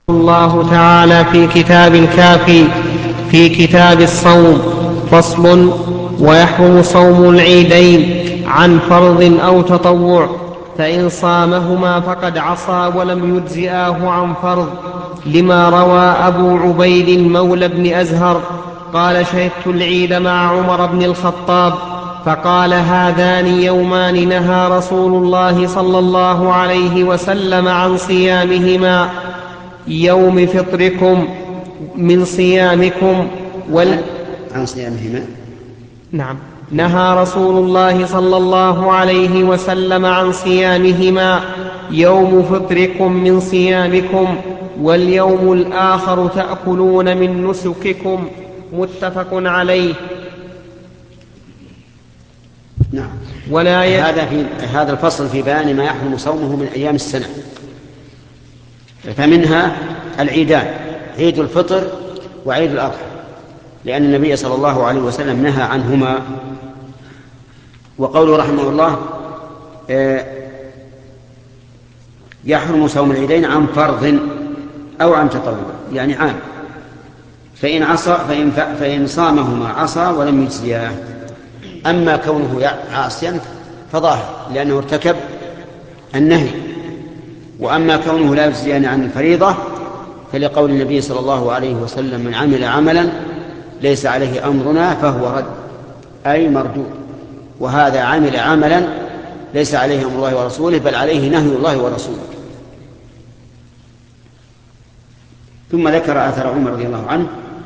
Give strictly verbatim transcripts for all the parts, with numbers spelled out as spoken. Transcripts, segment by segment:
الله تعالى في كتاب الكافي في كتاب الصوم فصل: ويحرم صوم العيدين عن فرض أو تطوع، فإن صامهما فقد عصى ولم يجزئاه عن فرض، لما روى أبو عبيد مولى بن أزهر قال: شهدت العيد مع عمر بن الخطاب فقال: هذان يومان نهى رسول الله صلى الله عليه وسلم عن صيامهما، يوم فطركم من صيامكم وال... عن صيامهما نعم نهى رسول الله صلى الله عليه وسلم عن صيامهما، يوم فطركم من صيامكم، واليوم الآخر تأكلون من نسككم، متفق عليه. نعم. ولا ي... هذا في هذا الفصل في بيان ما يحرم صومه من أيام السنة، فمنها العيدان: عيد الفطر وعيد الأضحى، لأن النبي صلى الله عليه وسلم نهى عنهما. وقوله رحمه الله: يحرم صوم العيدين عن فرض أو عن تطوع، يعني عام، فإن عصى فإن, فإن صامهما عصى ولم يجزياه. أما كونه عاصيا فظاهر لأنه ارتكب النهي، وأما كونه لا يجزيان عن الفريضة فلقول النبي صلى الله عليه وسلم: من عمل عملا ليس عليه أمرنا فهو رد، أي مردود. وهذا عمل عملا ليس عليه أمر الله ورسوله بل عليه نهي الله ورسوله. ثم ذكر آثار عمر رضي الله عنه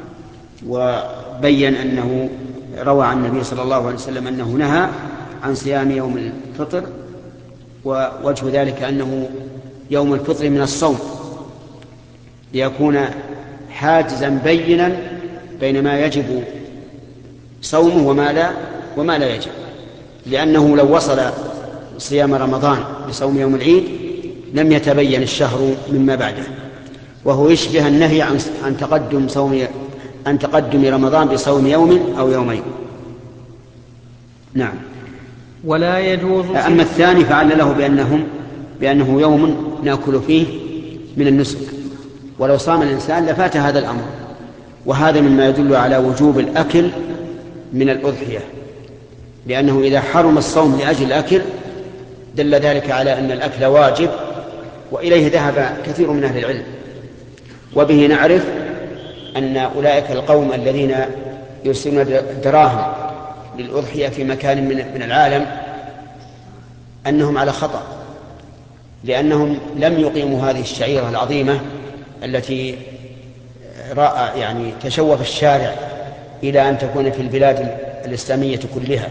وبين أنه روى عن النبي صلى الله عليه وسلم أنه نهى عن صيام يوم الفطر، ووجه ذلك أنه يوم الفطر من الصوم، ليكون حاجزا بينا بين ما يجب صومه وما لا وما لا يجب، لأنه لو وصل صيام رمضان بصوم يوم العيد لم يتبين الشهر مما بعده، وهو يشبه النهي عن عن تقدم صوم عن تقدم رمضان بصوم يوم أو يومين. نعم. ولا يجوز. أما الثاني فعلله بأنهم بأنه يوم نأكل فيه من النسك، ولو صام الإنسان لفات هذا الأمر، وهذا مما يدل على وجوب الأكل من الأضحية، لأنه إذا حرم الصوم لأجل الأكل دل ذلك على أن الأكل واجب، وإليه ذهب كثير من أهل العلم. وبه نعرف أن أولئك القوم الذين يرسلون دراهم للأضحية في مكان من العالم أنهم على خطأ، لأنهم لم يقيموا هذه الشعيرة العظيمة التي رأى يعني تشوف الشارع إلى أن تكون في البلاد الإسلامية كلها.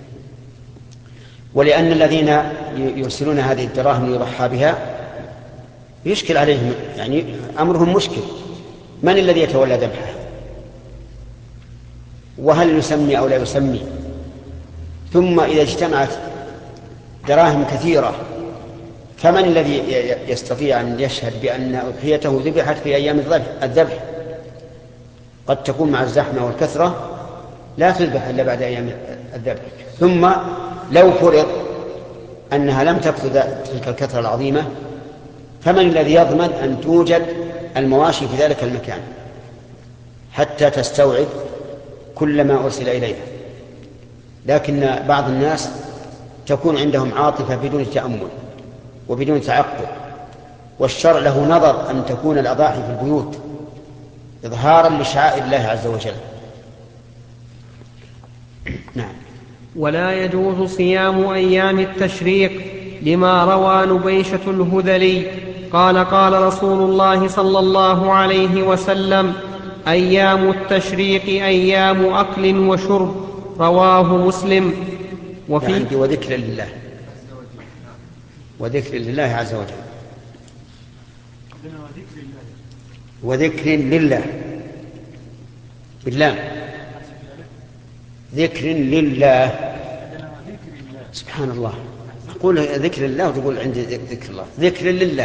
ولأن الذين يرسلون هذه الدراهم يضحى بها يشكل عليهم، يعني أمرهم مشكل، من الذي يتولى ذبحها؟ وهل يسمي أو لا يسمي؟ ثم إذا اجتمعت دراهم كثيرة فمن الذي يستطيع أن يشهد بأن أضحيته ذبحت في أيام الذبح؟ قد تكون مع الزحمة والكثرة لا تذبح إلا بعد أيام الذبح. ثم لو فرض أنها لم تكثر تلك الكثرة العظيمة فمن الذي يضمن أن توجد المواشي في ذلك المكان حتى تستوعب كل ما أرسل إليها؟ لكن بعض الناس تكون عندهم عاطفة بدون تأمل وبدون تعقل، والشرع له نظر أن تكون الأضاحي في البيوت إظهارا لشعائر الله عز وجل. نعم. ولا يجوز صيام أيام التشريق، لما روى نبيشة الهذلي قال: قال رسول الله صلى الله عليه وسلم: أيام التشريق أيام أكل وشرب، رواه مسلم. وفي يعني وذكر لله وذكر لله عز وجل وذكر لله بالله ذكر لله. سبحان الله، أقول ذكر الله وتقول عندي ذكر الله. ذكر لله.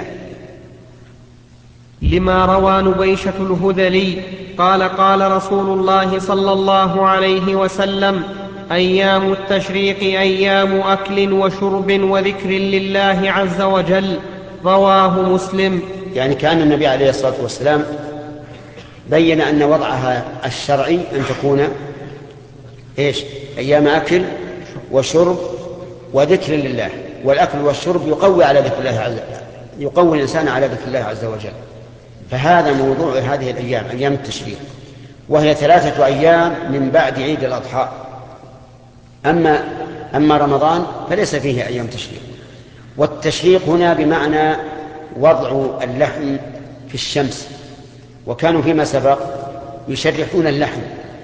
لما روى نبيشة الهذلي قال: قال رسول الله صلى الله عليه وسلم: أيام التشريق أيام أكل وشرب وذكر لله عز وجل. رواه مسلم. يعني كان النبي عليه الصلاة والسلام بين أن وضعها الشرعي أن تكون إيش؟ أيام أكل وشرب وذكر لله، والأكل والشرب يقوي على ذكر الله عز وجل، يقوي الإنسان على ذكر الله عز وجل. فهذا موضوع هذه الأيام، أيام التشريق، وهي ثلاثة أيام من بعد عيد الأضحى. أما أما رمضان فليس فيه أيام تشريق. والتشريق هنا بمعنى وضع اللحم في الشمس، وكانوا فيما سبق يشرحون اللحم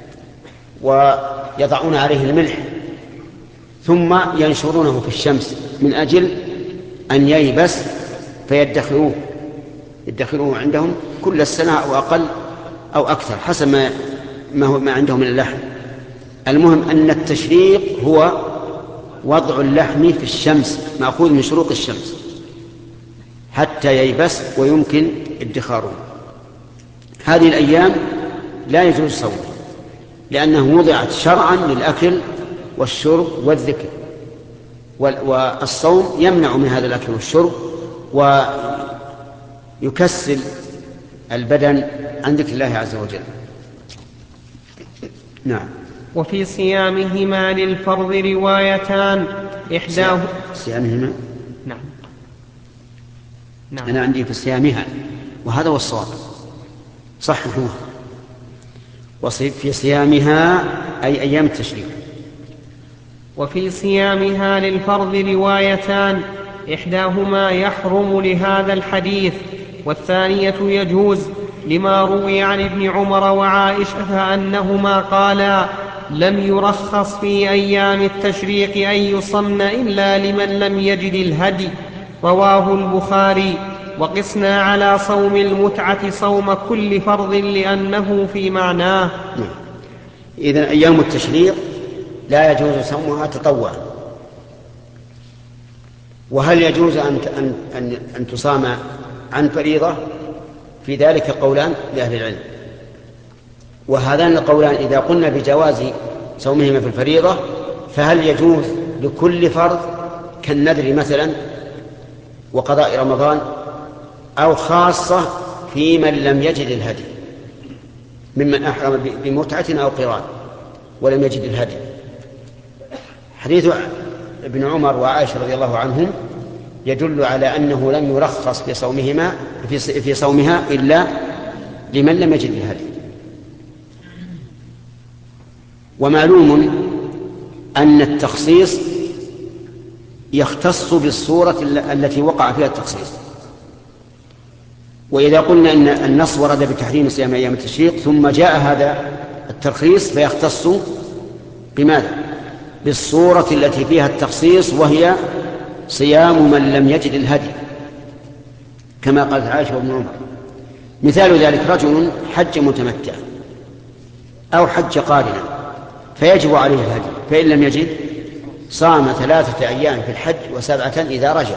ويضعون عليه الملح ثم ينشرونه في الشمس من أجل أن ييبس فيدخروه يدخروه عندهم كل السنة أو أقل أو أكثر حسب ما ما هو ما عندهم من اللحم. المهم أن التشريق هو وضع اللحم في الشمس مأخوذ من شروق الشمس حتى ييبس ويمكن ادخاره. هذه الأيام لا يجوز صومها لأنه وضعت شرعا للأكل والشرب والذكر، والصوم يمنع من هذا الأكل والشرب ويكسل البدن عن ذكر الله عز وجل. نعم. وفي صيامهما للفرض روايتان إحداه صيامهما نعم. نعم. أنا عندي في صيامها وهذا هو الصواب صححوه. وفي صيامها أي أيام التشريق. وفي صيامها للفرض روايتان إحداهما يحرم لهذا الحديث والثانية يجوز لما روي عن ابن عمر وعائشة أنهما قالا لم يرخص في أيام التشريق أن يصمن إلا لمن لم يجد الهدي. رواه البخاري. وقسنا على صوم المتعة صوم كل فرض لأنه في معناه. إذن أيام التشريق لا يجوز صومها تطوعا. وهل يجوز أن, أن, أن, أن تصام عن فريضة؟ في ذلك قولان لأهل العلم، وهذان القولان إذا قلنا بجواز صومهما في الفريضة فهل يجوز لكل فرض كالنذر مثلا وقضاء رمضان، أو خاصة في من لم يجد الهدي ممن أحرم بمتعة أو قران ولم يجد الهدي. حديث ابن عمر وعائشة رضي الله عنهم يدل على أنه لم يرخص في صومهما في صومها إلا لمن لم يجد الهدي. ومعلوم أن التخصيص يختص بالصورة التي وقع فيها التخصيص. وإذا قلنا أن النص ورد بتحريم صيام أيام التشريق ثم جاء هذا الترخيص فيختص بماذا؟ بالصورة التي فيها التخصيص وهي صيام من لم يجد الهدي كما قالت عائشة وابن عمر. مثال ذلك رجل حج متمتع أو حج قارنا فيجب عليه الهدي، فإن لم يجد صام ثلاثة أيام في الحج وسبعة إذا رجع.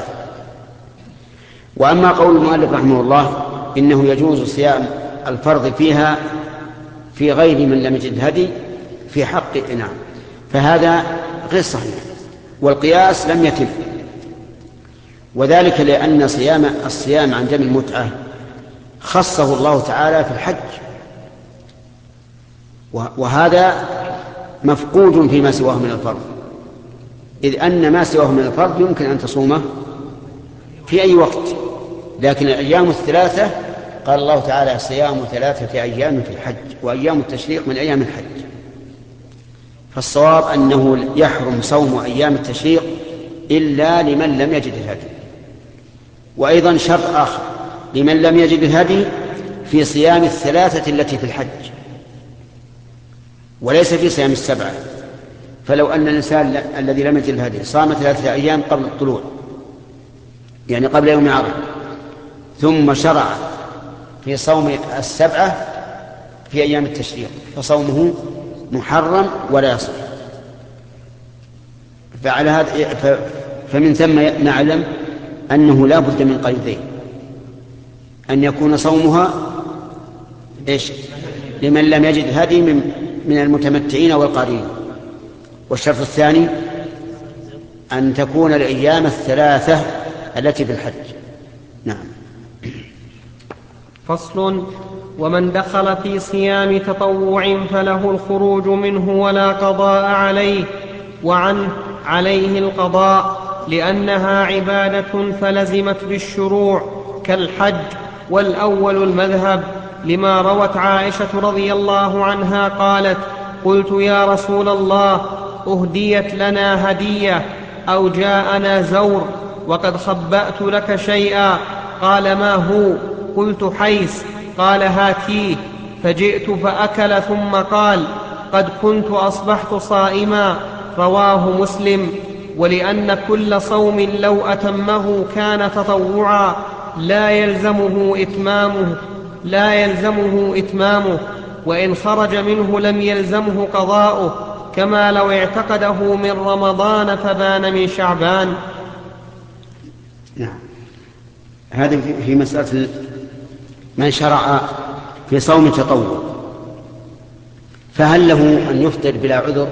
وأما قول المؤلف رحمه الله إنه يجوز صيام الفرض فيها في غير من لم يجد الهدي في حق نعم فهذا غير صحيح، والقياس لم يتم، وذلك لأن صيام الصيام عن دم المتعة خصه الله تعالى في الحج، وهذا مفقود فيما سواه من الفرض، إذ أن ما سواه من الفرض يمكن أن تصومه في أي وقت، لكن الأيام الثلاثة قال الله تعالى صيام ثلاثة أيام في الحج وأيام التشريق من أيام الحج. فالصواب أنه يحرم صوم أيام التشريق إلا لمن لم يجد الهدي. وأيضا شرط آخر لمن لم يجد الهدي في صيام الثلاثة التي في الحج وليس في صيام السبعة. فلو أن الإنسان الذي لم يجد الهدي صام ثلاثة أيام قبل الطلوع يعني قبل يوم عرفة ثم شرع في صوم السبعة في أيام التشريق فصومه محرم ولا يصح. فعلى هذا فمن ثم نعلم أنه لا بد من قيدين: أن يكون صومها إيش؟ لمن لم يجد هدي من من المتمتعين والقارين، والشرط الثاني أن تكون الأيام الثلاثة التي في الحج. نعم. فصل. ومن دخل في صيام تطوع فله الخروج منه ولا قضاء عليه، وعنه عليه القضاء لأنها عبادة فلزمت بالشروع كالحج، والأول المذهب، لما روت عائشة رضي الله عنها قالت: قلت يا رسول الله، أهديت لنا هدية أو جاءنا زور وقد خبأت لك شيئا؟ قال: ما هو؟ قلت: حيث. قال: هاتيه. فجئت فأكل ثم قال: قد كنت أصبحت صائما. رواه مسلم. ولأن كل صوم لو أتمه كان تطوعا لا يلزمه إتمامه لا يلزمه إتمامه وإن خرج منه لم يلزمه قضاؤه، كما لو اعتقده من رمضان فبان من شعبان. نعم. هذا في مسألة من شرع في صوم تطوع، فهل له أن يفطر بلا عذر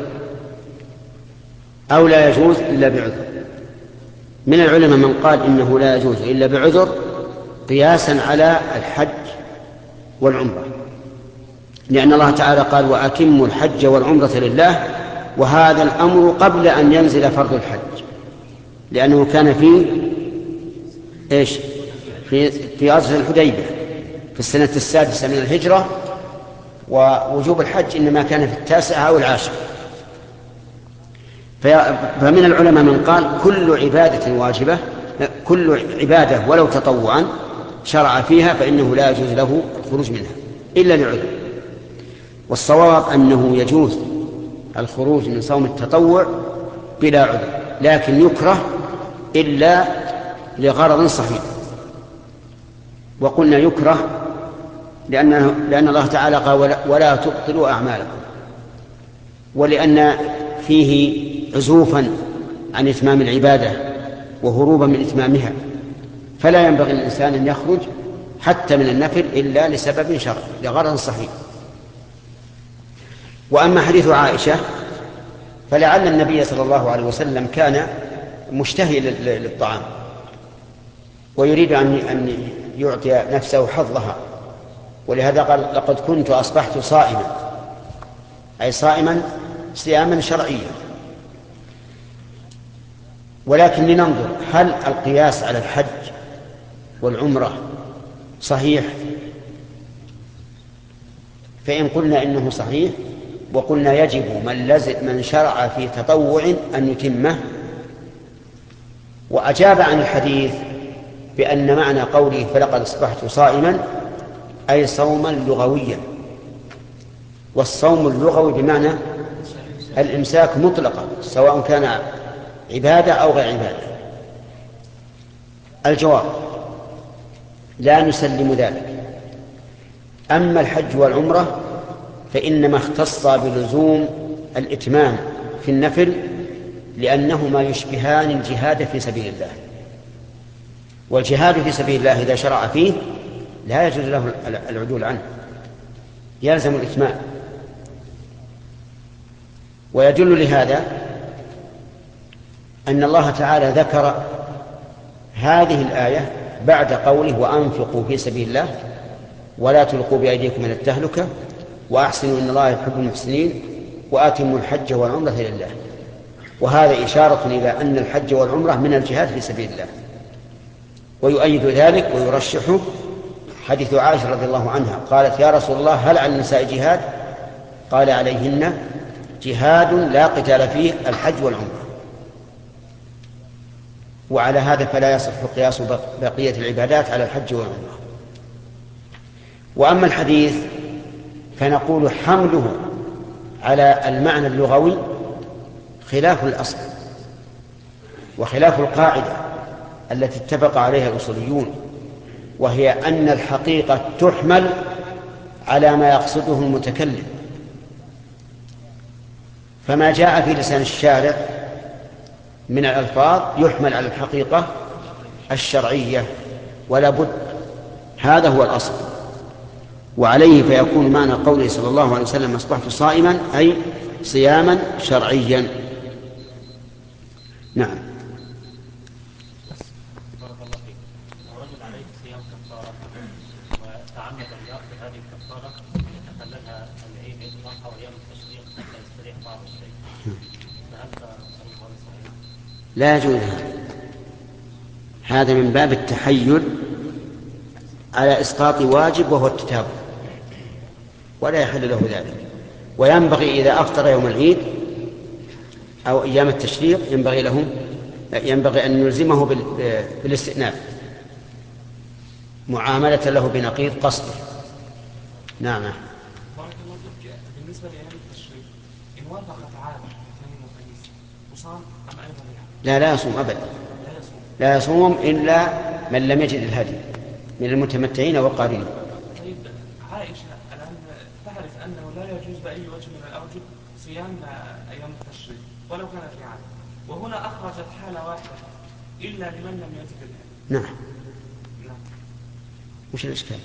أو لا يجوز إلا بعذر؟ من العلماء من قال إنه لا يجوز إلا بعذر قياسا على الحج والعمرة، لأن الله تعالى قال: وأتموا الحج والعمرة لله، وهذا الأمر قبل أن ينزل فرض الحج، لأنه كان في إيش؟ في في عصر الحديبية في السنة السادسة من الهجرة، ووجوب الحج إنما كان في التاسعة أو العاشرة. فمن العلماء من قال كل عبادة واجبة، كل عبادة ولو تطوعا شرع فيها فإنه لا يجوز له الخروج منها إلا لعذر. والصواب أنه يجوز الخروج من صوم التطوع بلا عذر، لكن يكره إلا لغرض صحيح. وقلنا يكره لأن, لأن الله تعالى قال: ولا, ولا تبطلوا أعمالكم، ولأن فيه عزوفا عن إتمام العبادة وهروبا من إتمامها، فلا ينبغي للإنسان أن يخرج حتى من النفل إلا لسبب شرعي لغرض صحيح. وأما حديث عائشة فلعل النبي صلى الله عليه وسلم كان مشتهي للطعام ويريد أن يعطي نفسه حظها، ولهذا قال: لقد كنت أصبحت صائما، أي صائما صياما شرعيا. ولكن لننظر هل القياس على الحج والعمرة صحيح؟ فإن قلنا إنه صحيح وقلنا يجب من, لزم من شرع في تطوع أن يتمه، وأجاب عن الحديث بأن معنى قوله فلقد أصبحت صائما أي صوما لغويا، والصوم اللغوي بمعنى الإمساك مطلقا سواء كان عبادة أو غير عبادة. الجواب: لا نسلم ذلك. أما الحج والعمرة فإنما اختص بلزوم الإتمام في النفل لأنهما يشبهان الجهاد في سبيل الله، والجهاد في سبيل الله إذا شرع فيه لا يجوز له العدول عنه، يلزم الإتمام. ويدل لهذا أن الله تعالى ذكر هذه الآية بعد قوله: وأنفقوا في سبيل الله ولا تلقوا بأيديكم إلى التهلكة وأحسنوا إن الله يحب المحسنين وآتموا الحج والعمرة لله. وهذا إشارة إلى أن الحج والعمرة من الجهاد في سبيل الله. ويؤيد ذلك ويرشحه حديث عائشة رضي الله عنها قالت: يا رسول الله، هل على النساء جهاد؟ قال: عليهن جهاد لا قتال فيه الحج والعمرة. وعلى هذا فلا يصح قياس بقية العبادات على الحج والعمرة. وأما الحديث فنقول حمله على المعنى اللغوي خلاف الأصل وخلاف القاعدة التي اتفق عليها الأصوليون، وهي أن الحقيقة تحمل على ما يقصده المتكلم، فما جاء في لسان الشارع من الألفاظ يحمل على الحقيقة الشرعية ولا بد، هذا هو الأصل. وعليه فيكون معنى قوله صلى الله عليه وسلم: أصبحت صائما أي صياما شرعيا. نعم. وتعمد أن يأخذ هذه الكفارة يتخللها العيد عيد الأضحى وأيام التشريق حتى يستريح بعض الشيء، فهل القول صحيح؟ لا يجوز هذا من باب التحيل على إسقاط واجب وهو التتابع، ولا يحل له ذلك. وينبغي إذا أفطر يوم العيد أو أيام التشريق ينبغي له ينبغي أن نلزمه بالاستئناف معاملة له بنقيض قصده. نعم. بالنسبة لأيام التشريق إن وافقت عام الاثنين والخميس وصام أم أيضا؟ لا لا يصوم أبدا، لا يصوم إلا من لم يجد الهدي من المتمتعين والقارنين. طيب عائشة الآن تعرف أنه لا يجوز بأي وجه من الأوجه صيام أيام التشريق ولو كان في عام، وهنا أخرجت حالة واحدة إلا لمن لم يجد الهدي. نعم. نعم. وش الإشكال؟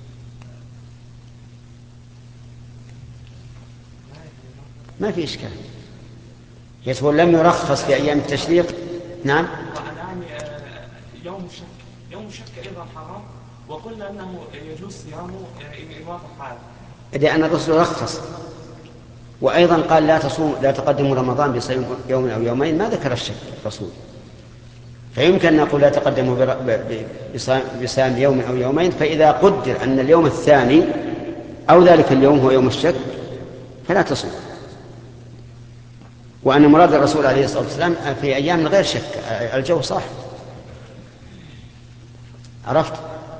ما في إشكال، يقول لم يرخص في أيام التشريق. نعم. يعني يوم الشك يوم الشك أيضا حرام، وقلنا أنه يجوز صيامه إن وافق حاله، لأن الرسول رخص، وأيضا قال لا تصوم لا تقدموا رمضان بصيام يوم أو يومين، ما ذكر الشك الرسول، فيمكن أن نقول لا تقدموا بصيام يوم أو يومين، فإذا قدر أن اليوم الثاني أو ذلك اليوم هو يوم الشك فلا تصوم. وأن مراد الرسول عليه الصلاة والسلام في أيام غير شك، الجو صح. عرفت؟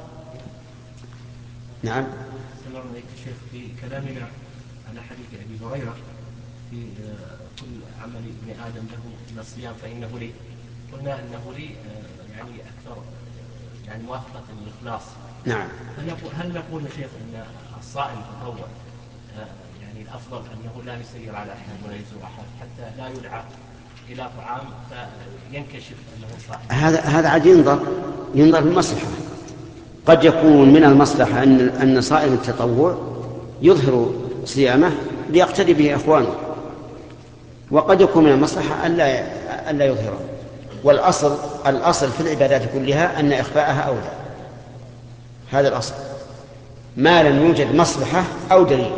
نعم. سلام عليك شيخ، في كلامنا على حديث أبي هريرة في كل عمل ابن آدم له من الصيام فإنه لي، قلنا أنه لي يعني أكثر يعني موافقة للإخلاص. نعم. هل نقول يا شيخ أن الصائم تطوع يعني الأفضل أنه لا يسير على أحد ولا يزور أحد حتى لا يدعى إلى طعام فينكشف أنه صائم؟ هذا هذا عاد ينظر ينظر في المصلحة. قد يكون من المصلحة أن أن صائم التطوع يظهر صيامه ليقتدي به إخوانه، وقد يكون من المصلحة ألا ألا يظهره. والأصل الأصل في العبادات كلها أن إخفاءها أولى، هذا الأصل ما لم يوجد مصلحة أو دليل.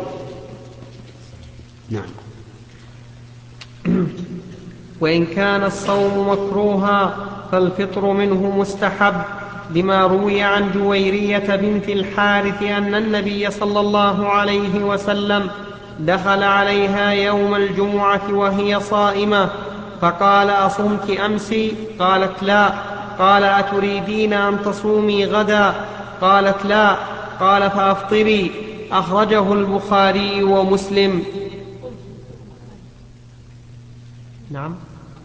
نعم. وإن كان الصوم مكروها فالفطر منه مستحب، لما روي عن جويرية بنت الحارث أن النبي صلى الله عليه وسلم دخل عليها يوم الجمعة وهي صائمة فقال: أصمت أمس؟ قالت: لا. قال: أتريدين أن تصومي غدا؟ قالت: لا. قال: فأفطري. أخرجه البخاري ومسلم. نعم.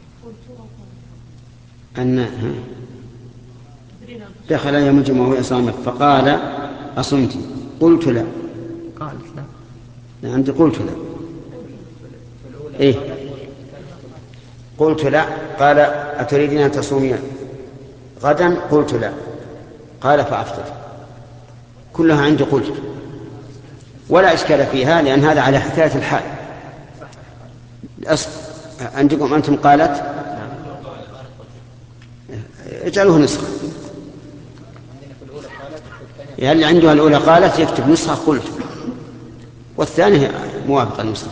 أن دخل يوم الجمعة وهي صائمة فقال: أصمت؟ قلت: لا. قالت: لا. لا عندي قلت: لا. إيه؟ قلت: لا. قال: أتريدين أن تصومي غدا؟ قلت: لا. قال: فأفطر. كلها عندي قلت، ولا إشكال فيها لأن هذا على حكاية الحال. الأصل عندكم أنتم قالت، اجعلوه نسخة. يعني اللي عنده الأولى قالت يكتب نسخة قلت، والثانية موافقة النسخة.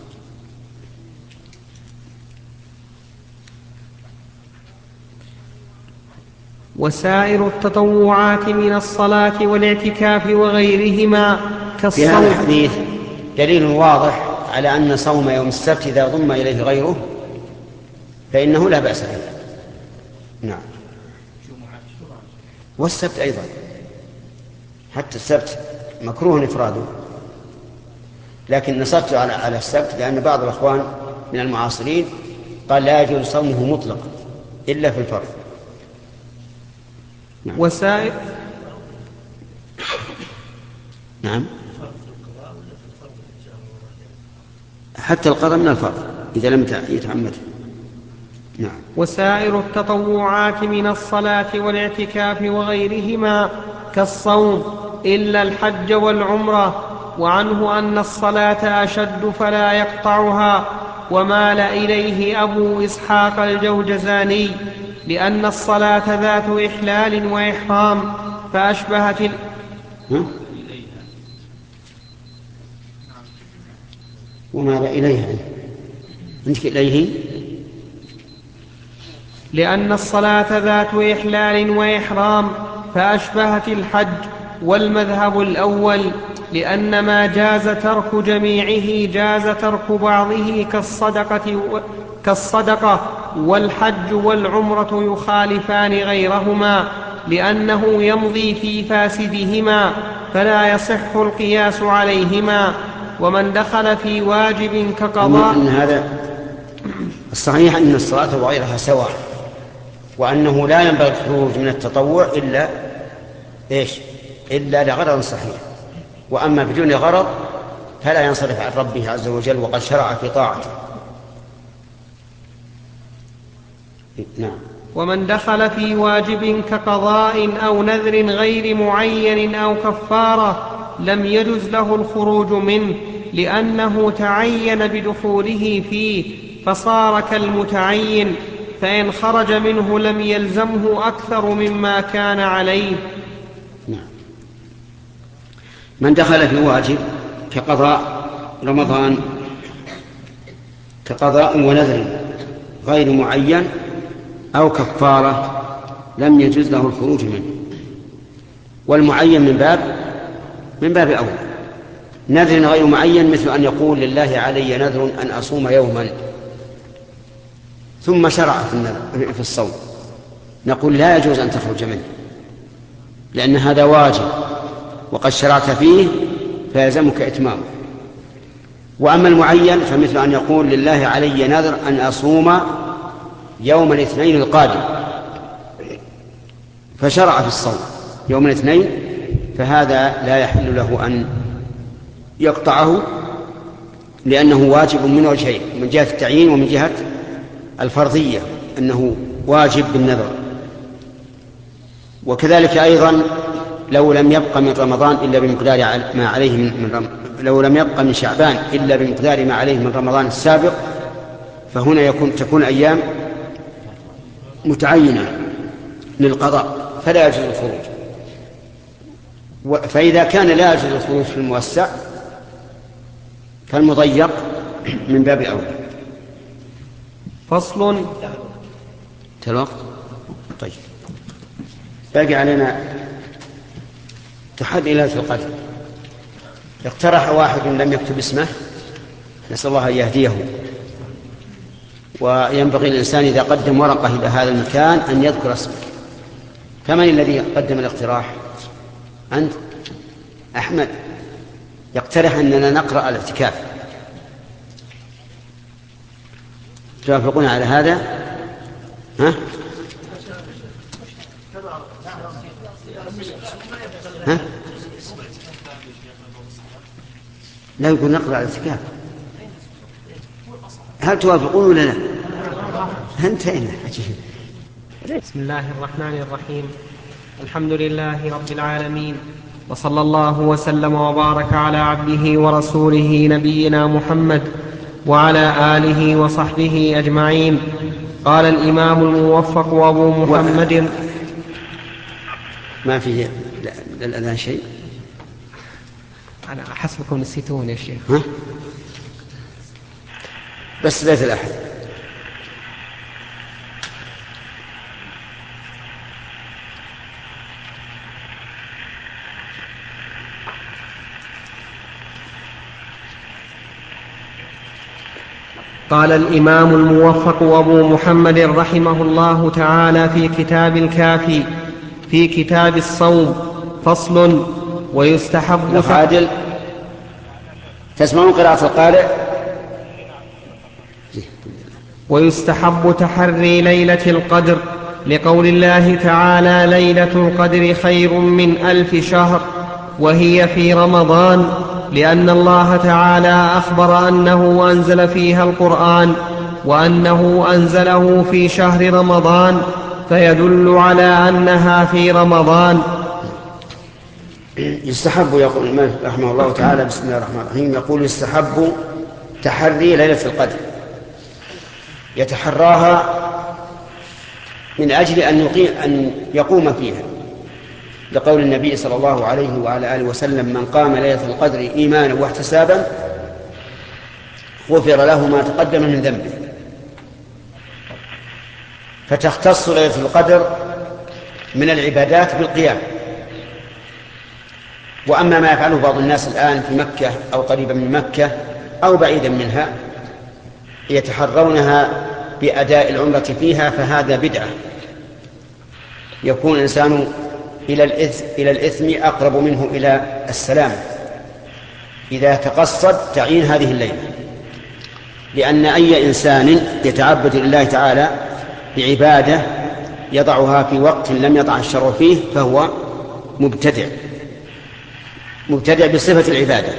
وسائر التطوعات من الصلاة والاعتكاف وغيرهما كالصوم. في هذا الحديث دليل واضح على أن صوم يوم السبت إذا ضم إليه غيره فإنه لا بأس به. نعم. والسبت أيضا، حتى السبت مكروه إفراده، لكن نصرت على على السبت لأن بعض الأخوان من المعاصرين قال لا يجوز صومه مطلقا إلا في الفرض. نعم. وسائر نعم. حتى القضاء من الفرض إذا لم يتعمد. نعم. وسائر التطوعات من الصلاة والاعتكاف وغيرهما كالصوم إلا الحج والعمرة. وعنه أن الصلاة أشد فلا يقطعها، ومال إليه أبو إسحاق الجوجزاني، لأن الصلاة ذات إحلال وإحرام، فأشبهت ال... وما إليها عندك إليه لأن الصلاة ذات إحلال وإحرام فأشبهت الحج، والمذهب الأول لأن ما جاز ترك جميعه جاز ترك بعضه كالصدقة, و... كالصدقة والحج والعمرة يخالفان غيرهما لأنه يمضي في فاسدهما فلا يصح القياس عليهما. ومن دخل في واجب كقضاء أن هذا الصحيح أن الصلاة وغيرها سواء، وأنه لا ينبغي الخروج من التطوع إلا إيش؟ إلا لغرض صحيح، وأما بدون غرض فلا ينصرف عن ربه عز وجل وقد شرع في طاعته. نعم. ومن دخل في واجب كقضاء أو نذر غير معين أو كفارة لم يجز له الخروج منه لأنه تعين بدخوله فيه فصار كالمتعين، فإن خرج منه لم يلزمه أكثر مما كان عليه. نعم. من دخل في واجب كقضاء رمضان كقضاء ونذر غير معين أو كفارة لم يجز له الخروج منه، والمعين من باب من باب أول. نذر غير معين مثل أن يقول لله علي نذر أن أصوم يوما ثم شرع في النذر في الصوم، نقول لا يجوز أن تخرج منه لأن هذا واجب وقد شرعت فيه فيلزمك إتمامه. وأما المعين فمثل أن يقول لله علي نذر أن أصوم يوم الاثنين القادم فشرع في الصوم يوم الاثنين، فهذا لا يحل له أن يقطعه لأنه واجب من وجهين، من جهة التعيين ومن جهة الفرضية أنه واجب بالنذر. وكذلك أيضا لو لم يبق من رمضان إلا بمقدار ما عليه من رم... لو لم يبق من شعبان إلا بمقدار ما عليه من رمضان السابق فهنا يكون تكون أيام متعينة للقضاء فلا يجوز الخروج. فإذا كان لا يجوز الخروج في الموسع فالمضيق من باب أولى. فصل. الوقت طيب، باقي علينا تحدي ليلة القدر. اقترح واحد لم يكتب اسمه، نسأل الله أن يهديه. وينبغي الإنسان إذا قدم ورقة إلى هذا المكان أن يذكر اسمك. فمن الذي قدم الاقتراح؟ أنت أحمد. يقترح أننا نقرأ الاعتكاف. توافقون على هذا؟ ها؟ ها؟ لا يقول نقرأ الاعتكاف. هل توافقون ولا لا؟ انتهينا. بسم الله الرحمن الرحيم. الحمد لله رب العالمين، وصلى الله وسلم وبارك على عبده ورسوله نبينا محمد وعلى آله وصحبه أجمعين. قال الإمام الموفق أبو محمد. ما فيه للأذان شيء؟ أنا حسبكم نسيتون يا شيخ. ها؟ بس ليلة الأحد. قال الإمام الموفق أبو محمد رحمه الله تعالى في كتاب الكافي في كتاب الصوم فصل. ويستحب عادل تسمعون قراءة القارئ. ويستحب تحري ليلة القدر لقول الله تعالى ليلة القدر خير من ألف شهر، وهي في رمضان، لأن الله تعالى أخبر أنه أنزل فيها القرآن وأنه أنزله في شهر رمضان، فيدل على أنها في رمضان. يستحب، يقول الإمام رحمه الله تعالى بسم الله الرحمن الرحيم، يقول يستحب تحري ليلة القدر، يتحراها من أجل أن يقيم أن يقوم فيها لقول النبي صلى الله عليه وعلى آله وسلم: من قام ليلة القدر إيمانا واحتسابا غفر له ما تقدم من ذنبه. فتختص ليلة القدر من العبادات بالقيام. وأما ما يفعله بعض الناس الآن في مكة أو قريبا من مكة أو بعيدا منها يتحرونها بأداء العمرة فيها، فهذا بدعة، يكون الإنسان إلى الإثم, إلى الإثم أقرب منه إلى السلام إذا تقصد تعيين هذه الليلة، لأن أي إنسان يتعبد لله تعالى بعبادة يضعها في وقت لم يضع الشرع فيه فهو مبتدع مبتدع بصفة العبادة.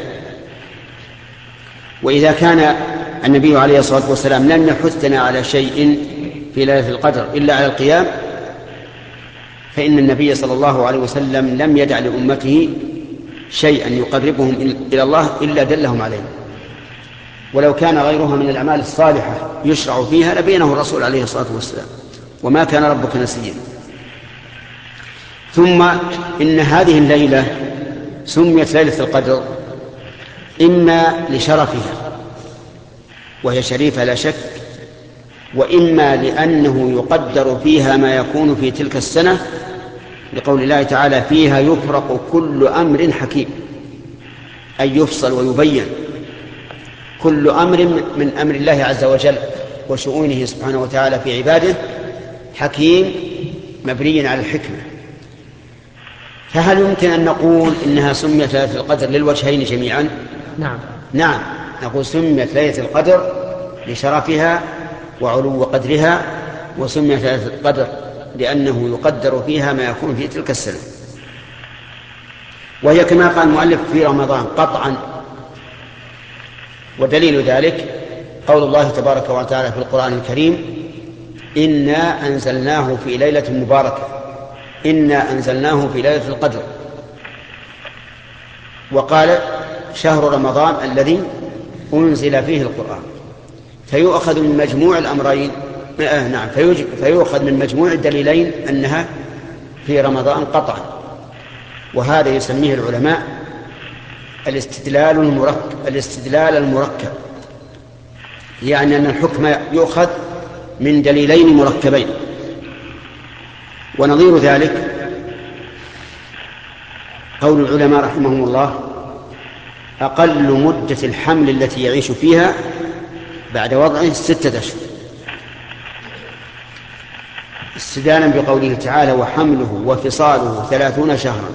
وإذا كان النبي عليه الصلاة والسلام لم يحثنا على شيء في ليلة القدر إلا على القيام، فإن النبي صلى الله عليه وسلم لم يدع لأمته شيئا يقربهم إلى الله إلا دلهم عليه، ولو كان غيرها من الأعمال الصالحة يشرع فيها لبينه الرسول عليه الصلاة والسلام، وما كان ربك نسيا. ثم إن هذه الليلة سميت ليلة القدر إما لشرفها وهي شريفة لا شك، وإما لأنه يقدر فيها ما يكون في تلك السنة، لقول الله تعالى: فيها يفرق كل أمر حكيم، أي يفصل ويبين كل أمر من أمر الله عز وجل وشؤونه سبحانه وتعالى في عباده، حكيم مبني على الحكمة. فهل يمكن أن نقول إنها سميت ليلة القدر للوجهين جميعا؟ نعم نعم نقول سميت ليلة القدر لشرفها وعلو قدرها، وسميت ليلة القدر لأنه يقدر فيها ما يكون في تلك السنة، وهي كما قال المؤلف في رمضان قطعا. ودليل ذلك قول الله تبارك وتعالى في القرآن الكريم: إنا أنزلناه في ليلة مباركة، إنا أنزلناه في ليلة القدر. وقال: شهر رمضان الذي أنزل فيه القرآن. فيؤخذ من مجموع الأمرين آه نعم فيؤخذ من مجموع الدليلين أنها في رمضان قطعا. وهذا يسميه العلماء الاستدلال المركب الاستدلال المركب يعني أن الحكم يؤخذ من دليلين مركبين. ونظير ذلك قول العلماء رحمهم الله: أقل مدة الحمل التي يعيش فيها بعد وضعه ستة أشهر، استدلالا بقوله تعالى: وحمله وفصاله ثلاثون شهرا.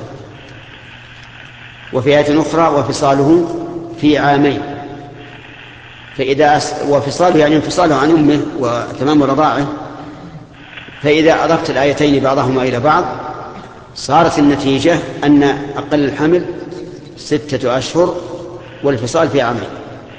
وفي آية أخرى: وفصاله في عامين. فإذا أس... وفصاله يعني انفصاله عن أمه وتمام رضاعه. فإذا أضفت الآيتين بعضهما إلى بعض صارت النتيجة أن أقل الحمل ستة أشهر والفصال في عامين.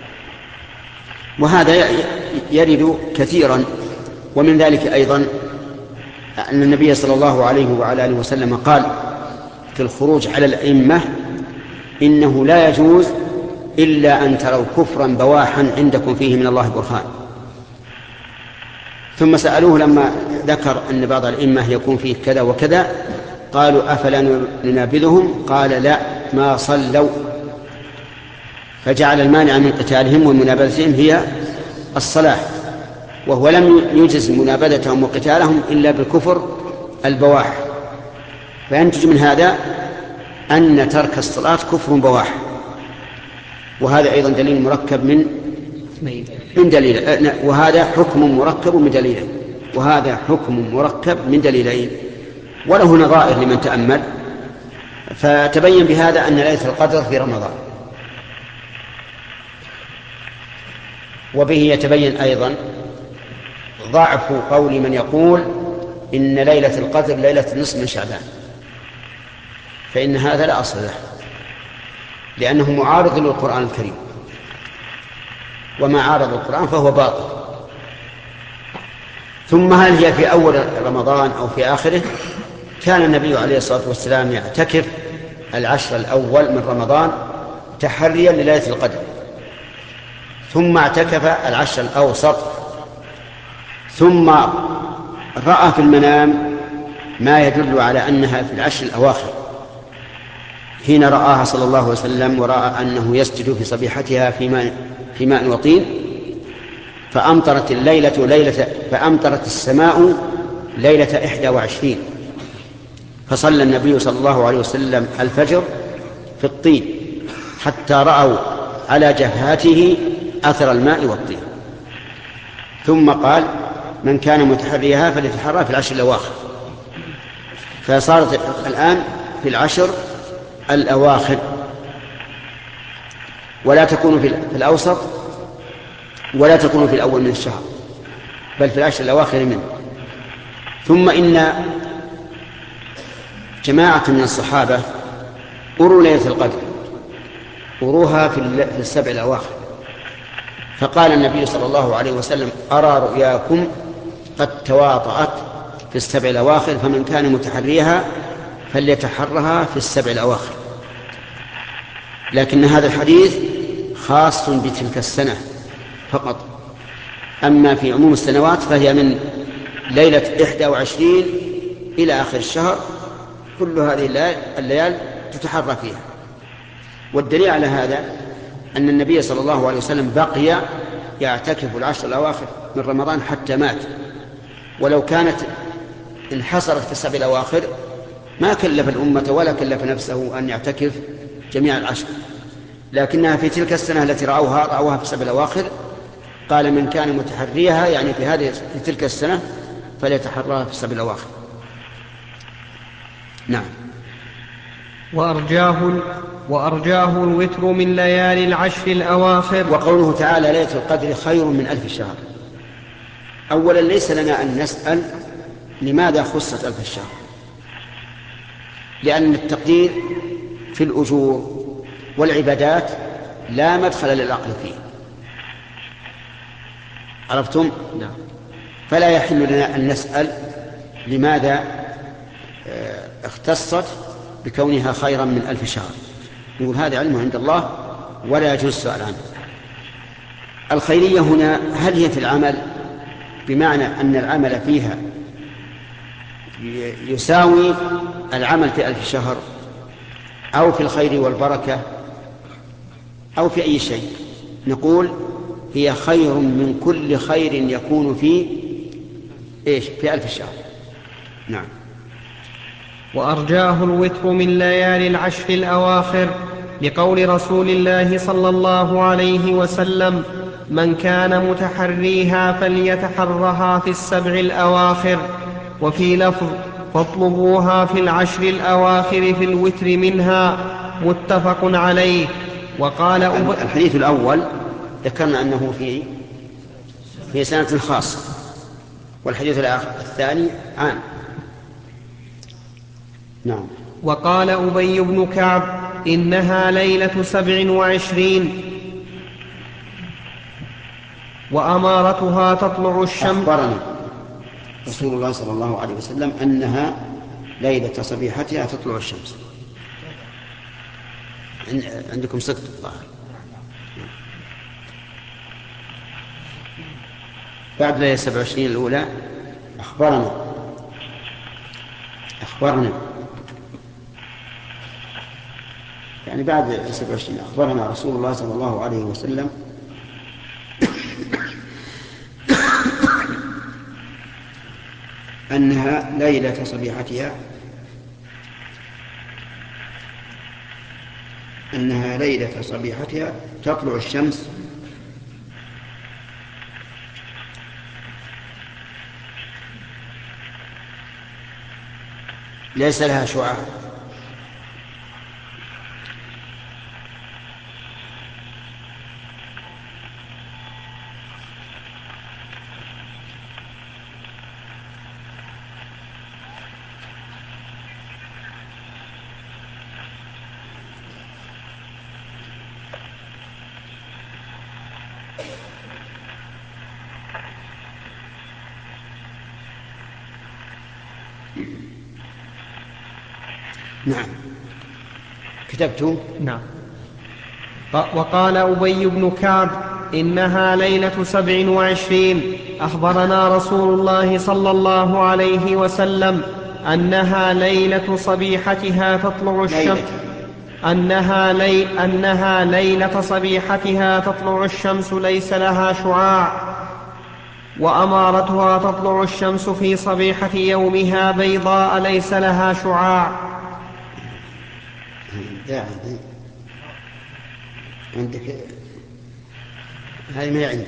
وهذا يرد كثيرا. ومن ذلك أيضا أن النبي صلى الله عليه وعلى آله وسلم قال في الخروج على الأئمة: إنه لا يجوز إلا أن تروا كفرا بواحا عندكم فيه من الله برهان. ثم سألوه لما ذكر أن بعض الأئمة يكون فيه كذا وكذا، قالوا: أفلا ننابذهم؟ قال: لا، ما صلوا. فجعل المانع من قتالهم ومنابذتهم هي الصلاة، وهو لم يجز منابذتهم وقتالهم إلا بالكفر البواح. فينتج من هذا أن ترك الصلاة كفر بواح. وهذا أيضا دليل مركب من من دليل وهذا حكم مركب من دليلين وهذا حكم مركب من دليلين وله نظائر لمن تأمل. فتبين بهذا أن ليلة القدر في رمضان. وبه يتبين أيضا ضعف قول من يقول إن ليلة القدر ليلة النصف من شعبان، فإن هذا لا أصل له، لأنه معارض للقرآن الكريم، وما عارض القرآن فهو باطل. ثم هل هي في أول رمضان أو في آخره؟ كان النبي عليه الصلاة والسلام يعتكف العشر الأول من رمضان تحريا لليلة القدر، ثم اعتكف العشر الأوسط، ثم رأى في المنام ما يدل على أنها في العشر الأواخر، حين رآها صلى الله عليه وسلم ورأى أنه يسجد في صبيحتها في ماء, في ماء وطين، فأمطرت الليلة ليلة فأمطرت السماء ليلة إحدى وعشرين، فصلى النبي صلى الله عليه وسلم الفجر في الطين حتى رأوا على جبهاته أثر الماء والطين، ثم قال: من كان متحريها فليتحرى في العشر الأواخر. فصارت الآن في العشر الأواخر، ولا تكون في الأوسط ولا تكون في الأول من الشهر، بل في العشر الأواخر منه. ثم إن جماعة من الصحابة أروا ليلة القدر، أروها في السبع الأواخر، فقال النبي صلى الله عليه وسلم: أرى رؤياكم قد تواطأت في السبع الأواخر، فمن كان متحريها فليتحرها في السبع الأواخر. لكن هذا الحديث خاص بتلك السنة فقط، أما في عموم السنوات فهي من ليلة إحدى وعشرين إلى آخر الشهر، كل هذه الليال تتحرى فيها. والدليل على هذا أن النبي صلى الله عليه وسلم بقي يعتكف العشر الأواخر من رمضان حتى مات، ولو كانت انحصرت في السبع الأواخر ما كلف الأمة ولا كلف نفسه أن يعتكف جميع العشر، لكنها في تلك السنة التي رأوها رأوها في السبع الأواخر، قال: من كان متحريها يعني في هذه في تلك السنة فليتحرها في السبع الأواخر. نعم. وأرجاه, وأرجاه الوتر من ليالي العشر الأواخر. وقوله تعالى: ليلة القدر خير من ألف شهر. أولا ليس لنا أن نسأل لماذا خصت ألف الشهر، لأن التقدير في الأجور والعبادات لا مدخل للعقل فيه، عرفتم؟ نعم. فلا يحل لنا أن نسأل لماذا اختصت بكونها خيرا من ألف شهر، نقول هذا علم عند الله ولا يجوز السؤال عنه. الخيرية هنا هل هي في العمل بمعنى أن العمل فيها يساوي العمل في ألف شهر، أو في الخير والبركة، أو في أي شيء؟ نقول هي خير من كل خير يكون في إيش؟ في ألف شهر. نعم. وأرجاه الوتر من ليالي العشر الأواخر لقول رسول الله صلى الله عليه وسلم: من كان متحريها فليتحرها في السبع الأواخر. وفي لفظ: فاطلبوها في العشر الأواخر في الوتر منها، متفق عليه. وقال أب... الحديث الأول ذكرنا أنه في في سنة خاصة، والحديث الثاني عام. نعم. وقال أبي بن كعب: إنها ليلة سبع وعشرين وأمارتها تطلع الشمس. أخبرني رسول الله صلى الله عليه وسلم أنها ليلة صبيحتها تطلع الشمس. عندكم صدق الظاهر. بعد ليلة سبع وعشرين الأولى أخبرنا أخبرنا يعني بعد سبع وعشرين أخبرنا رسول الله صلى الله عليه وسلم أنها ليلة صبيحتها أنها ليلة صبيحتها تطلع الشمس ليس لها شعاع. نعم. كتبتم؟ نعم. وقال أبي بن كعب: إنها ليلة سبع وعشرين. أخبرنا رسول الله صلى الله عليه وسلم أنها ليلة صبيحتها تطلع الشمس. أنها, لي أنها ليلة صبيحتها تطلع الشمس ليس لها شعاع، وأمارتها تطلع الشمس في صبيحة يومها بيضاء ليس لها شعاع. عندك هذه ما عندي.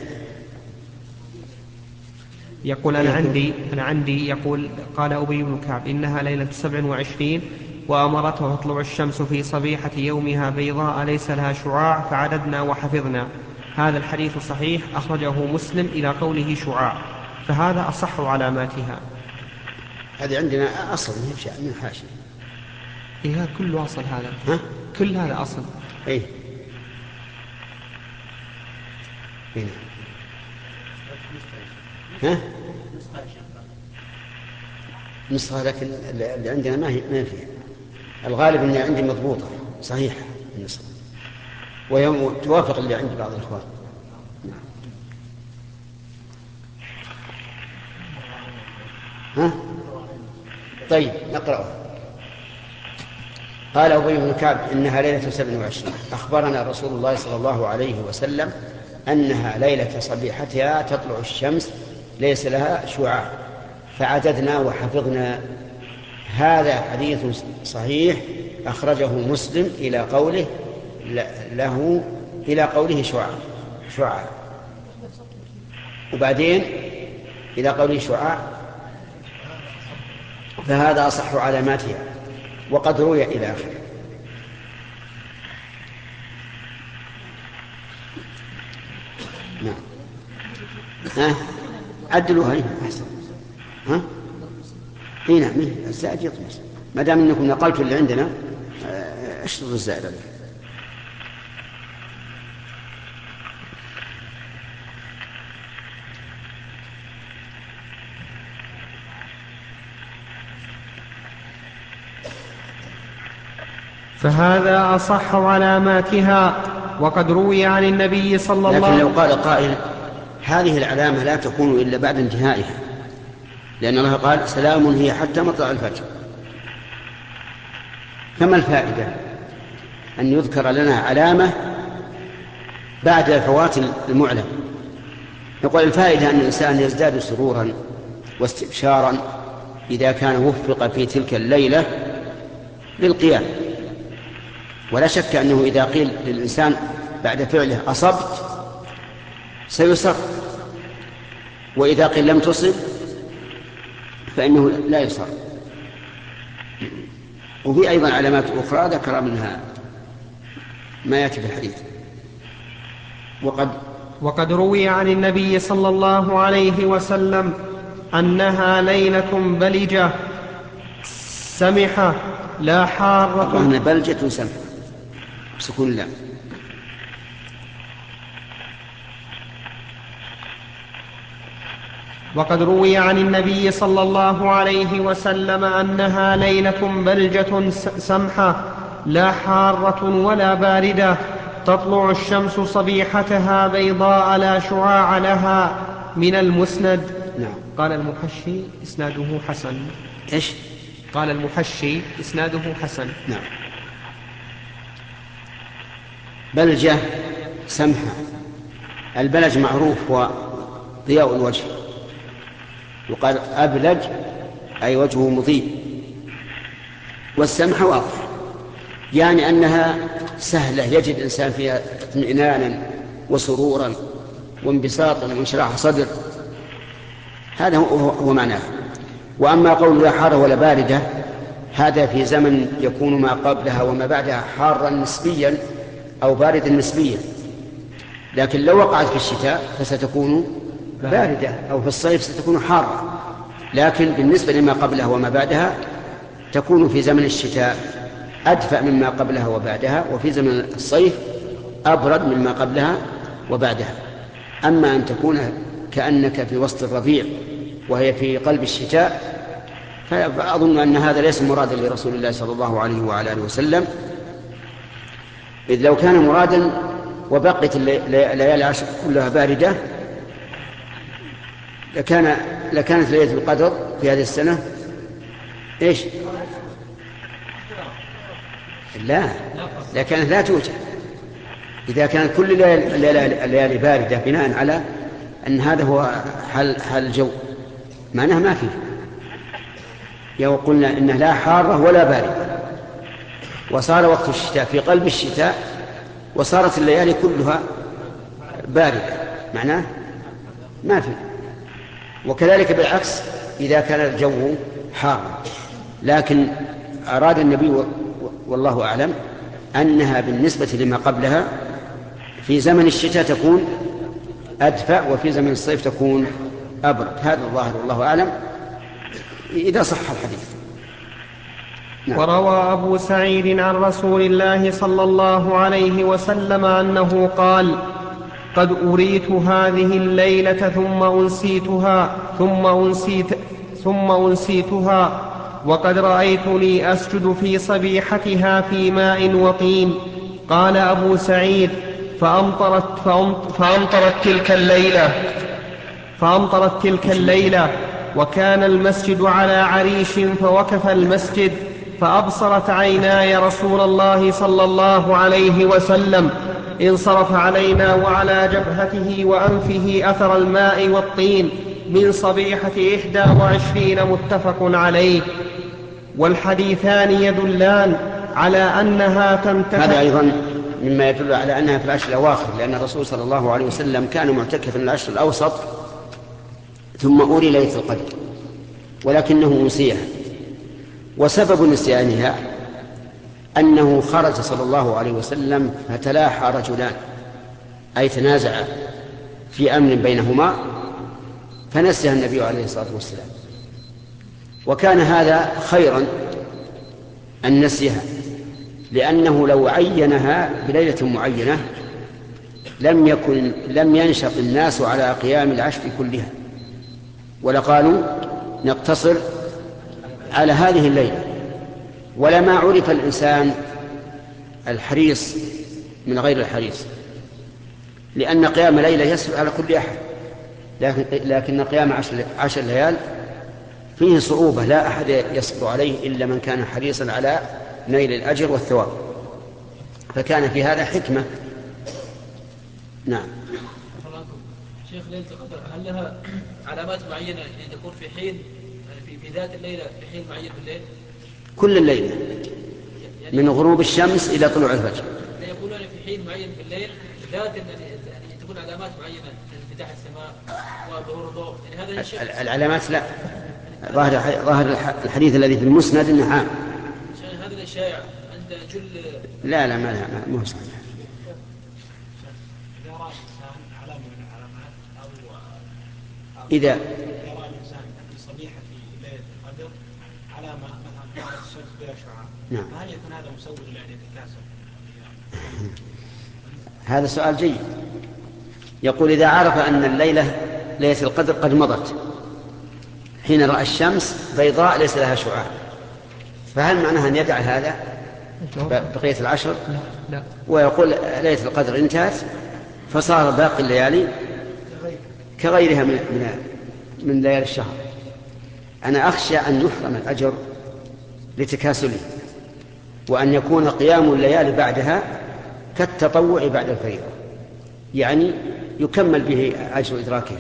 يقول أنا عندي أنا عندي يقول قال أبي بن كعب إنها ليلة سبع وعشرين وأمرتها تطلع الشمس في صبيحة يومها بيضاء ليس لها شعاع فعددنا وحفظنا. هذا الحديث صحيح أخرجه مسلم إلى قوله شعاع، فهذا أصح علاماتها. هذه عندنا أصل من حاشية. إيه كله أصل هذا. ها؟ كل هذا أصل. إيه هنا. ها؟ نسخة، لكن اللي عندنا ما هي ما فيها. الغالب أني عندي مضبوطة صحيحة النسخة، ويوم توافق اللي عند بعض الإخوان. ها؟ طيب نقرأه. قال أبي بن كعب إنها ليلة سبع وعشرين أخبرنا رسول الله صلى الله عليه وسلم أنها ليلة صبيحتها تطلع الشمس ليس لها شعاع فعددنا وحفظنا. هذا حديث صحيح أخرجه مسلم إلى قوله له إلى قوله شعاع شعاع وبعدين إلى قوله شعاع، فهذا أصح علاماتها وقد روي إلى آخره. نعم. ها عدلوها هنا أحسن. ها اي نعم الزائد يطمس، ما دام انكم نقلتوا اللي عندنا اشتروا الزائد عليه. فهذا أصح علاماتها وقد روي عن النبي صلى الله عليه وسلم. لكن لو قال قائل هذه العلامة لا تكون إلا بعد انتهائها، لأن الله قال سلام هي حتى مطلع الفجر، فما الفائدة أن يذكر لنا علامة بعد فوات المعلم؟ نقول الفائدة أن الإنسان يزداد سرورا واستبشارا إذا كان وفق في تلك الليلة للقيام. ولا شك أنه إذا قيل للإنسان بعد فعله أصبت سيصر، وإذا قيل لم تصب فإنه لا يصر. وفي أيضا علامات أخرى ذكر منها ما يأتي في الحديث. وقد وقد روي عن النبي صلى الله عليه وسلم أنها ليلة بلجة سمحة لا حارة. أن بلجة سمحة بسكون الله. وقد روي عن النبي صلى الله عليه وسلم أنها ليلة بلجة سمحة لا حارة ولا باردة تطلع الشمس صبيحتها بيضاء لا شعاع لها. من المسند. نعم. قال المحشي إسناده حسن. إيش؟ قال المحشي إسناده حسن. نعم. بلجة سمحة، البلج معروف هو ضياء الوجه، وقال أبلج أي وجهه مضيء، والسمحة واضح يعني أنها سهلة يجد الإنسان فيها اطمئنانا وسرورا وانبساطا وانشراح صدر، هذا هو معناه. وأما قول لا حارة ولا باردة هذا في زمن يكون ما قبلها وما بعدها حارا نسبيا أو باردا نسبيا، لكن لو وقعت في الشتاء فستكون باردة أو في الصيف ستكون حارة، لكن بالنسبة لما قبلها وما بعدها تكون في زمن الشتاء أدفأ مما قبلها وبعدها، وفي زمن الصيف أبرد مما قبلها وبعدها. أما أن تكون كأنك في وسط الربيع وهي في قلب الشتاء فأظن أن هذا ليس مرادا لرسول الله صلى الله عليه وعلى آله وسلم، إذ لو كان مرادا وبقيت الليالي العشر كلها باردة لكان لكانت ليلة القدر في هذه السنة إيش؟ لا، لكن لا توجد. إذا كانت كل الليالي باردة بناء على أن هذا هو حال, حال الجو، معناه ما فيه. لو قلنا إنه لا حارة ولا باردة وصار وقت الشتاء في قلب الشتاء وصارت الليالي كلها باردة، معناه ما فيه. وكذلك بالعكس إذا كان الجو حارا، لكن أراد النبي والله أعلم أنها بالنسبة لما قبلها في زمن الشتاء تكون أدفأ وفي زمن الصيف تكون أبرد. هذا الظاهر والله أعلم إذا صح الحديث. نعم. وروى أبو سعيد عن رسول الله صلى الله عليه وسلم أنه قال: قد أريت هذه الليلة ثم أنسيتها ثم أنسيت ثم أنسيتها وقد رأيتني أسجد في صبيحتها في ماء وطين. قال أبو سعيد: فأمطرت, فأمطرت تلك الليلة فأمطرت تلك الليلة وكان المسجد على عريش، فوقف المسجد فأبصرت عيناي رسول الله صلى الله عليه وسلم، انصرف علينا وعلى جبهته وأنفه أثر الماء والطين من صبيحة إحدى وعشرين متفق عليه. والحديثان يدلان على أنها تنتهي. هذا أيضا مما يدل على أنها في العشر الأواخر، لأن الرسول صلى الله عليه وسلم كان معتكفا في العشر الأوسط ثم أوري ليلة القدر ولكنه نسيها. وسبب نسيانها أنه خرج صلى الله عليه وسلم فتلاحى رجلان، أي تنازعا في أمر بينهما فنسيها النبي عليه الصلاة والسلام. وكان هذا خيرا أن نسيها، لأنه لو عينها بليلة معينة لم يكن لم ينشط الناس على قيام العشر كلها، ولقالوا نقتصر على هذه الليلة، ولما عرف الإنسان الحريص من غير الحريص، لأن قيام ليلة يسهل على كل أحد، لكن, لكن قيام عشر, عشر ليال فيه صعوبة لا أحد يصبر عليه إلا من كان حريصا على نيل الأجر والثواب، فكان في هذا حكمة. نعم. شيخ، ليلة القدر هل لها علامات معينة أن تكون في حين في, في ذات الليلة في حين معين في الليل؟ كل الليلة يعني من غروب الشمس إلى طلوع الفجر. يقولون في حين معين في الليل ذات يعني تكون علامات معينة انفتاح السماء وظهور الضوء، يعني هذا الشيء. العلامات لا، ظاهر ظاهر الحديث الذي في المسند انه عام. هذا الشائع عند جل. لا لا ما لا ما هو صحيح. إذا رأى الإنسان علامة من العلامات أو إذا يرى الإنسان في صبيحة ليلة القدر علامة مثلا طلعت الشمس بلا شعاع، نعم، فهل يكون هذا مسوغ لأن يتكاسل؟ هذا سؤال جيد. يقول إذا عرف أن الليلة ليلة القدر قد مضت حين رأى الشمس بيضاء ليس لها شعاع، فهل معناها أن يدع هذا بقية العشر لا. ويقول ليلة القدر انتهت فصار باقي الليالي كغيرها من من من ليالي الشهر؟ أنا أخشى أن يحرم الأجر لتكاسله، وأن يكون قيام الليالي بعدها كالتطوع بعد الفريضة، يعني يكمل به أجر إدراكها.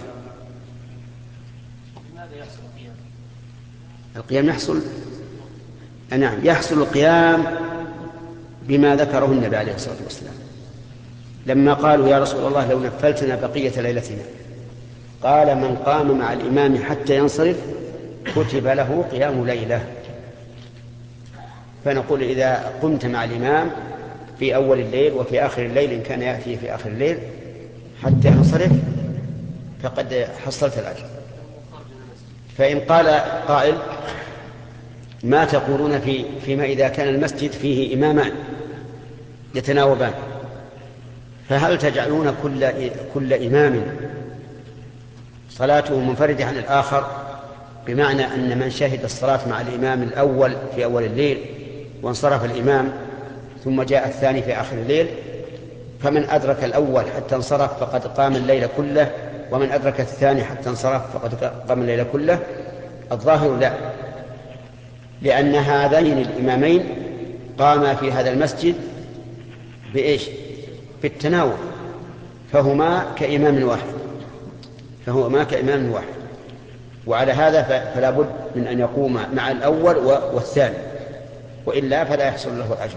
ماذا يحصل القيام؟ القيام يحصل نعم يحصل القيام بما ذكره النبي عليه الصلاة والسلام لما قالوا يا رسول الله لو نفلتنا بقية ليلتنا، قال من قام مع الإمام حتى ينصرف كتب له قيام ليلة. فنقول إذا قمت مع الإمام في أول الليل وفي آخر الليل إن كان يأتي في آخر الليل حتى ينصرف فقد حصلت الأجر. فإن قال قائل ما تقولون في فيما إذا كان المسجد فيه إمامان يتناوبان، فهل تجعلون كل كل إمام صلاته منفردة عن الآخر، بمعنى أن من شهد الصلاة مع الإمام الأول في أول الليل وانصرف الإمام ثم جاء الثاني في آخر الليل، فمن أدرك الأول حتى انصرف فقد قام الليل كله، ومن أدرك الثاني حتى انصرف فقد قام الليل كله؟ الظاهر لا، لأن هذين الإمامين قاما في هذا المسجد بإيش؟ بالتناوب، فهما كإمام واحد فهما كإمام واحد وعلى هذا فلا بد من أن يقوم مع الأول والثاني، وإلا فلا يحصل له الأجر.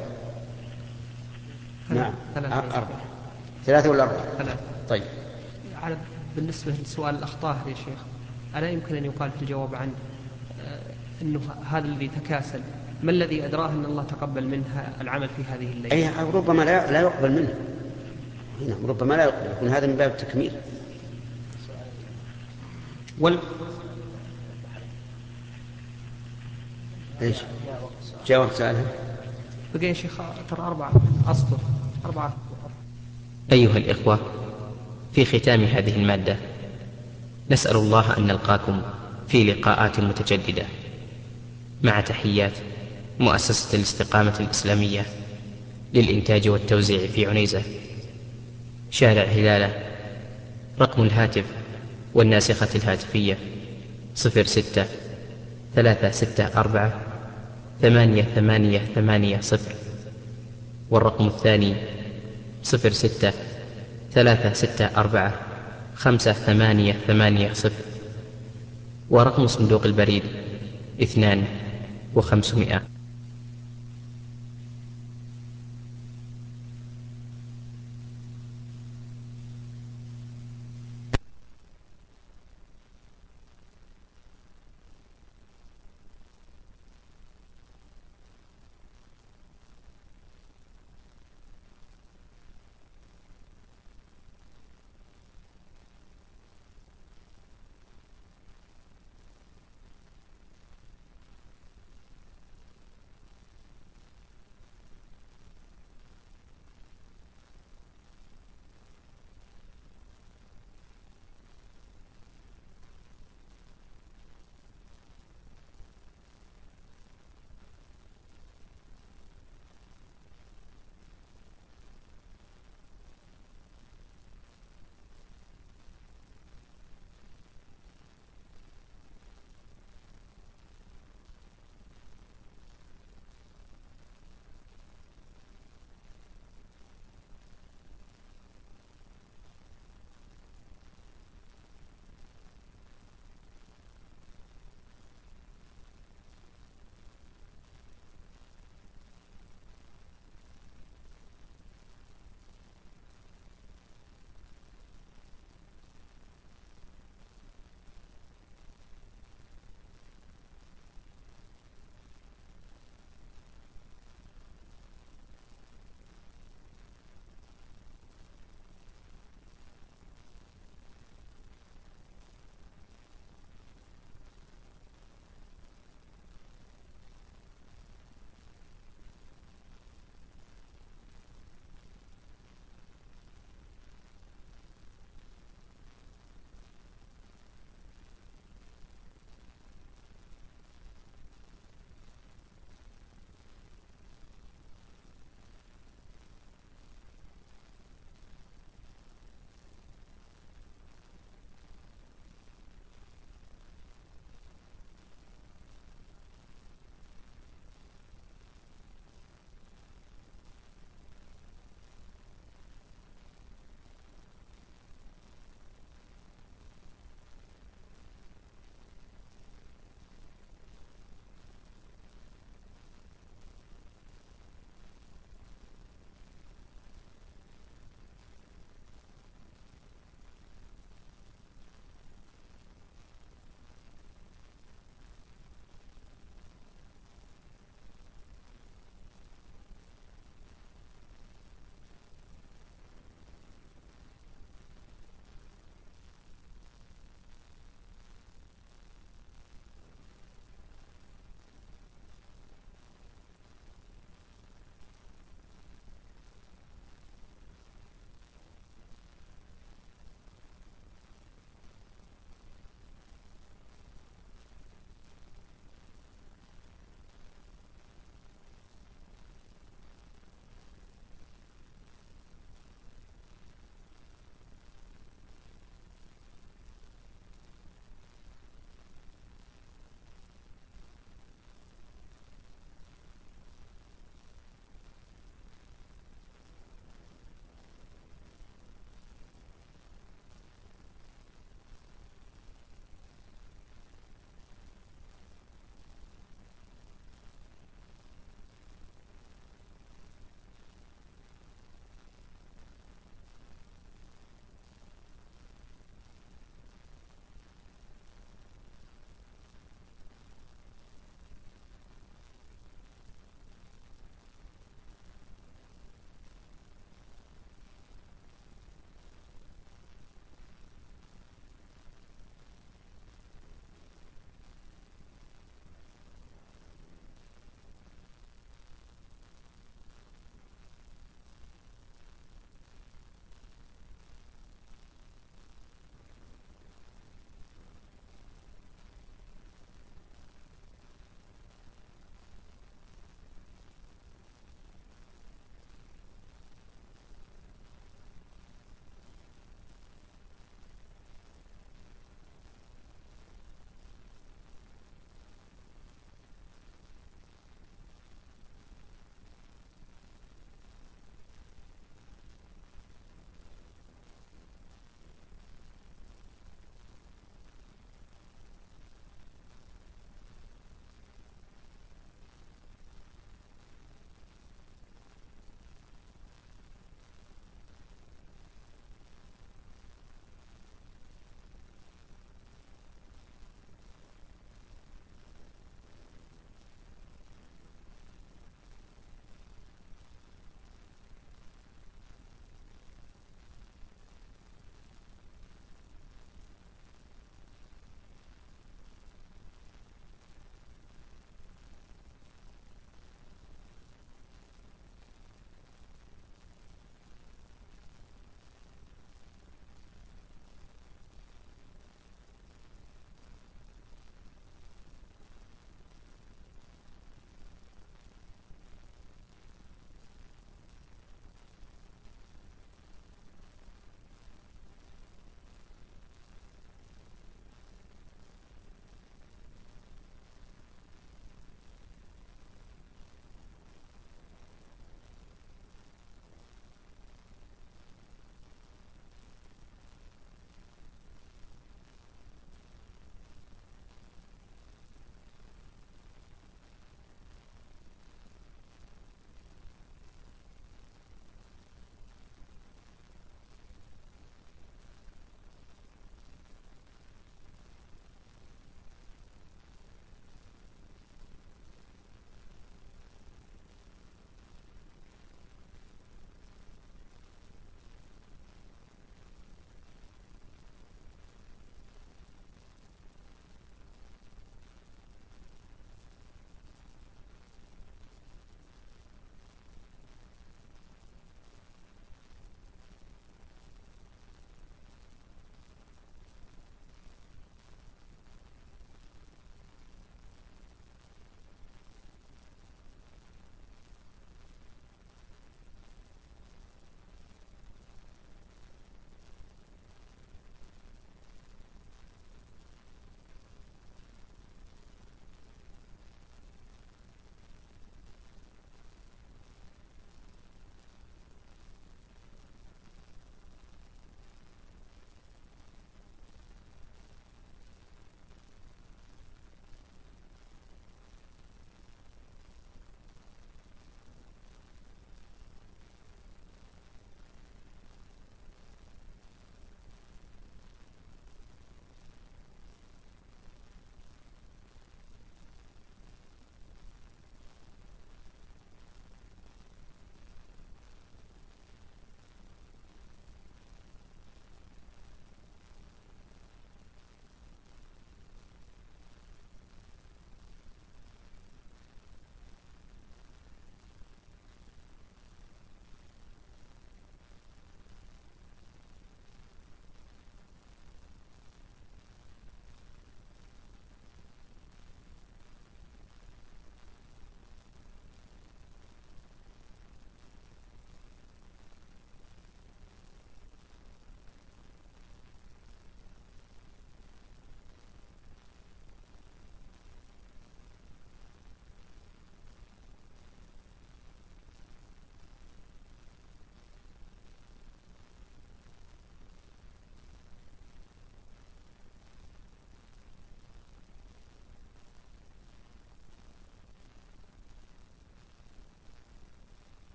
نعم. أربعة. ثلاثة ولا أربعة؟ ثلاثة. طيب. بالنسبة لسؤال الأخطاء يا شيخ، ألا يمكن أن يقال في الجواب عنه أنه هذا الذي تكاسل ما الذي أدراه أن الله تقبل منها العمل في هذه الليلة؟ أي ربما لا لا يقبل منه، ربما لا يقبل، يكون هذا من باب التكميل. وال ايش؟ جاوب سؤالها. بقي يا شيخ ترى أربعة أصدر أربعة. أيها الإخوة، في ختام هذه المادة نسأل الله أن نلقاكم في لقاءات متجددة، مع تحيات مؤسسة الاستقامة الإسلامية للإنتاج والتوزيع في عنيزة، شارع هلالة. رقم الهاتف والناسخة الهاتفية صفر ستة ثلاثة ستة أربعة ثمانية ثمانية ثمانية صفر، والرقم الثاني صفر ستة ثلاثة ستة أربعة خمسة ثمانية ثمانية صفر، ورقم صندوق البريد اثنان وخمسمائة.